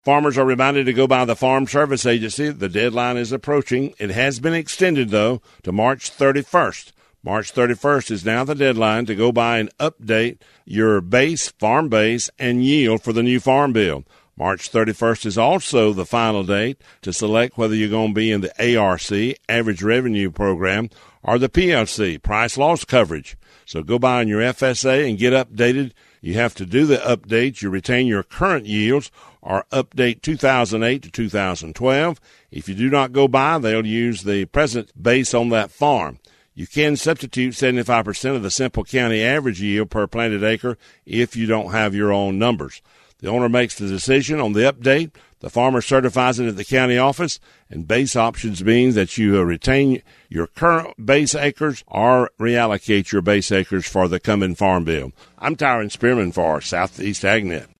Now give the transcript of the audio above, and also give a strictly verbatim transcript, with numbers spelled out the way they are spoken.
Farmers are reminded to go by the Farm Service Agency. The deadline is approaching. It has been extended, though, to March thirty-first. March thirty-first is now the deadline to go by and update your base, farm base, and yield for the new Farm Bill. March thirty-first is also the final date to select whether you're going to be in the A R C, Average Revenue Program, or the P L C, Price Loss Coverage. So go by on your F S A and get updated. You have to do the updates. You retain your current yields or update two thousand eight to two thousand twelve. If you do not go by, they'll use the present base on that farm. You can substitute seventy-five percent of the Semple County average yield per planted acre if you don't have your own numbers. The owner makes the decision on the update. The farmer certifies it at the county office, and base options means that you retain your current base acres or reallocate your base acres for the coming Farm Bill. I'm Tyron Spearman for Southeast AgNet.